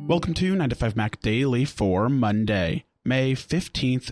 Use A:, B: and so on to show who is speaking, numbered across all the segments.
A: Welcome to 9 to 5 Mac Daily for Monday, May 15th,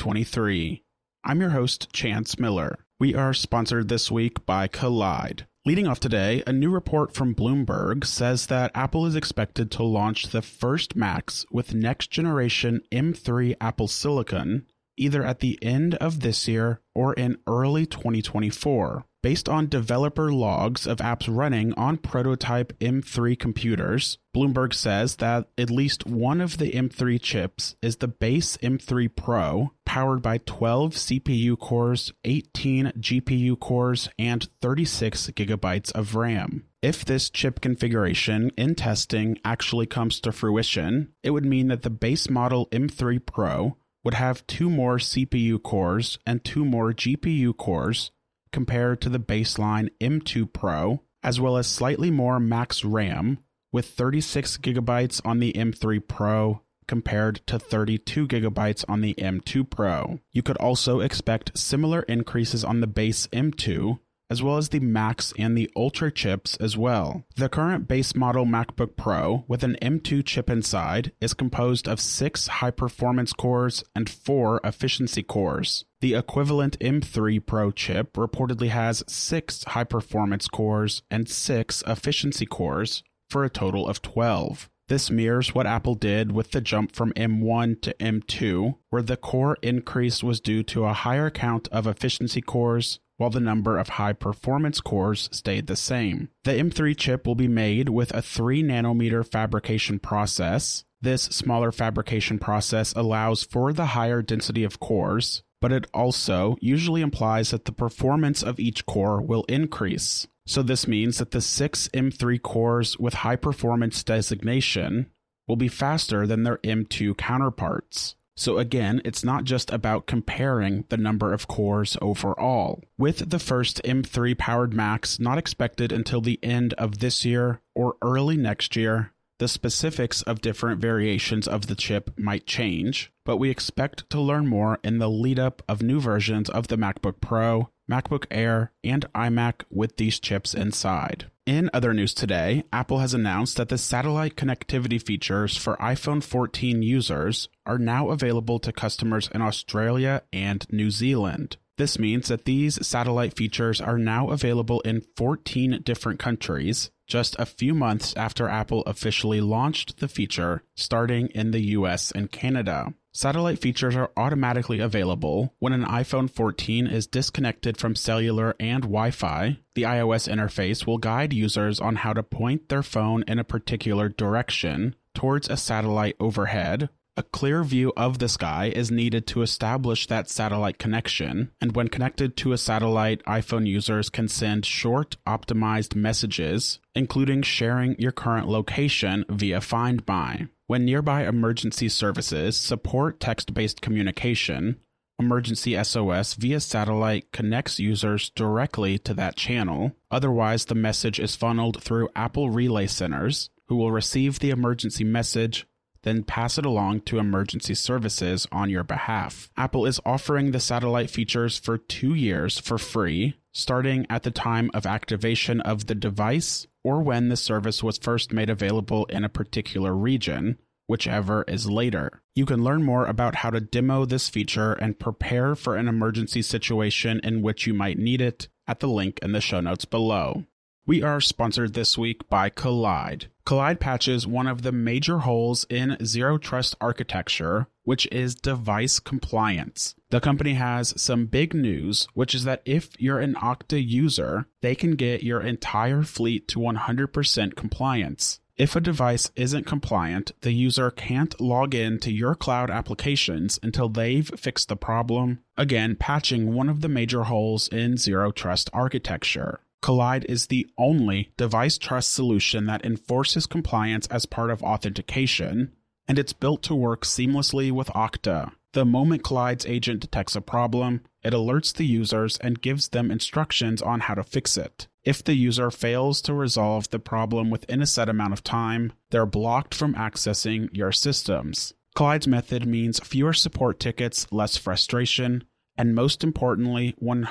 A: 2023. I'm your host, Chance Miller. We are sponsored this week by Collide. Leading off today, a new report from Bloomberg says that Apple is expected to launch the first Macs with next-generation M3 Apple Silicon either at the end of this year or in early 2024. Based on developer logs of apps running on prototype M3 computers, Bloomberg says that at least one of the M3 chips is the base M3 Pro, powered by 12 CPU cores, 18 GPU cores, and 36 gigabytes of RAM. If this chip configuration in testing actually comes to fruition, it would mean that the base model M3 Pro would have 2 more CPU cores and 2 more GPU cores compared to the baseline M2 Pro, as well as slightly more max RAM, with 36 gigabytes on the M3 Pro compared to 32 gigabytes on the M2 Pro. You could also expect similar increases on the base M2, as well as the Max and the Ultra chips as well. The current base model MacBook Pro with an M2 chip inside is composed of 6 high-performance cores and 4 efficiency cores. The equivalent M3 Pro chip reportedly has 6 high-performance cores and 6 efficiency cores for a total of 12. This mirrors what Apple did with the jump from M1 to M2, where the core increase was due to a higher count of efficiency cores, while the number of high-performance cores stayed the same. The M3 chip will be made with a 3nm fabrication process. This smaller fabrication process allows for the higher density of cores, but it also usually implies that the performance of each core will increase. So this means that the 6 M3 cores with high-performance designation will be faster than their M2 counterparts. So again, it's not just about comparing the number of cores overall. With the first M3 powered Macs not expected until the end of this year or early next year, the specifics of different variations of the chip might change, but we expect to learn more in the lead-up of new versions of the MacBook Pro, MacBook Air, and iMac with these chips inside. In other news today, Apple has announced that the satellite connectivity features for iPhone 14 users are now available to customers in Australia and New Zealand. This means that these satellite features are now available in 14 different countries, just a few months after Apple officially launched the feature, starting in the US and Canada. Satellite features are automatically available when an iPhone 14 is disconnected from cellular and Wi-Fi. The iOS interface will guide users on how to point their phone in a particular direction towards a satellite overhead. A clear view of the sky is needed to establish that satellite connection, and when connected to a satellite, iPhone users can send short, optimized messages, including sharing your current location via Find My. When nearby emergency services support text-based communication, Emergency SOS via satellite connects users directly to that channel. Otherwise, the message is funneled through Apple Relay Centers, who will receive the emergency message, then pass it along to emergency services on your behalf. Apple is offering the satellite features for 2 years for free, starting at the time of activation of the device or when the service was first made available in a particular region, whichever is later. You can learn more about how to demo this feature and prepare for an emergency situation in which you might need it at the link in the show notes below. We are sponsored this week by Collide. Collide patches one of the major holes in Zero Trust architecture, which is device compliance. The company has some big news, which is that if you're an Okta user, they can get your entire fleet to 100% compliance. If a device isn't compliant, the user can't log in to your cloud applications until they've fixed the problem, again patching one of the major holes in Zero Trust architecture. Collide is the only device trust solution that enforces compliance as part of authentication, and it's built to work seamlessly with Okta. The moment Collide's agent detects a problem, it alerts the users and gives them instructions on how to fix it. If the user fails to resolve the problem within a set amount of time, they're blocked from accessing your systems. Collide's method means fewer support tickets, less frustration, and most importantly,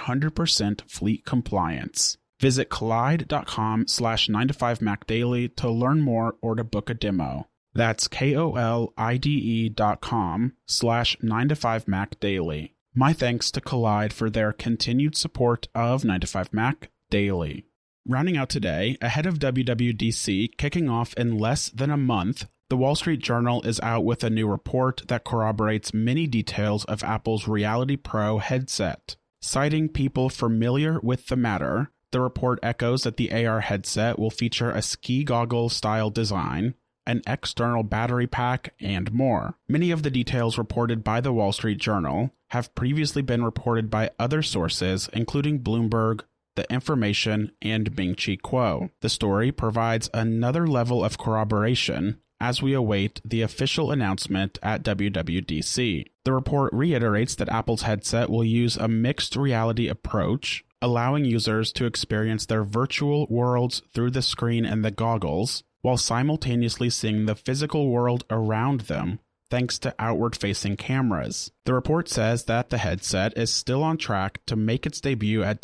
A: 100% fleet compliance. Visit collide.com/9to5macdaily to learn more or to book a demo. That's KOLIDE.com/9to5Mac Daily. My thanks to Collide for their continued support of 9to5Mac Daily. Rounding out today, ahead of WWDC kicking off in less than a month, the Wall Street Journal is out with a new report that corroborates many details of Apple's Reality Pro headset. Citing people familiar with the matter, the report echoes that the AR headset will feature a ski goggle-style design, an external battery pack, and more. Many of the details reported by the Wall Street Journal have previously been reported by other sources, including Bloomberg, The Information, and Ming-Chi Kuo. The story provides another level of corroboration as we await the official announcement at WWDC. The report reiterates that Apple's headset will use a mixed reality approach, allowing users to experience their virtual worlds through the screen and the goggles, while simultaneously seeing the physical world around them thanks to outward-facing cameras. The report says that the headset is still on track to make its debut at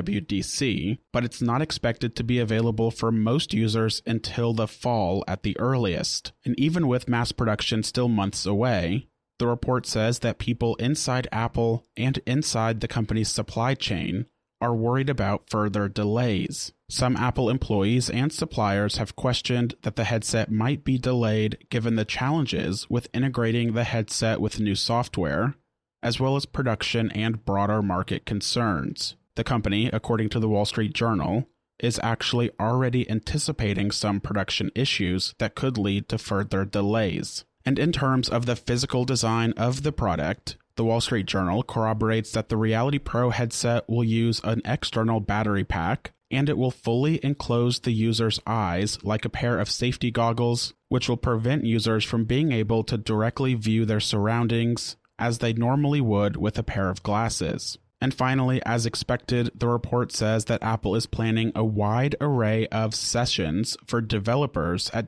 A: WWDC, but it's not expected to be available for most users until the fall at the earliest. And even with mass production still months away, the report says that people inside Apple and inside the company's supply chain are worried about further delays. Some Apple employees and suppliers have questioned that the headset might be delayed given the challenges with integrating the headset with new software, as well as production and broader market concerns. The company, according to the Wall Street Journal, is actually already anticipating some production issues that could lead to further delays. And in terms of the physical design of the product, the Wall Street Journal corroborates that the Reality Pro headset will use an external battery pack, and it will fully enclose the user's eyes like a pair of safety goggles, which will prevent users from being able to directly view their surroundings as they normally would with a pair of glasses. And finally, as expected, the report says that Apple is planning a wide array of sessions for developers at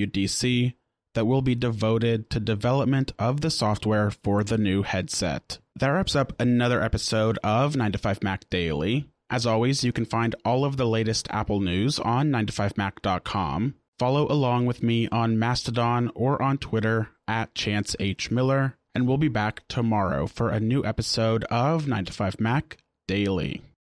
A: WWDC that will be devoted to development of the software for the new headset. That wraps up another episode of 9to5Mac Daily. As always, you can find all of the latest Apple news on 9to5Mac.com. Follow along with me on Mastodon or on Twitter at Chance H. Miller, and we'll be back tomorrow for a new episode of 9to5Mac Daily.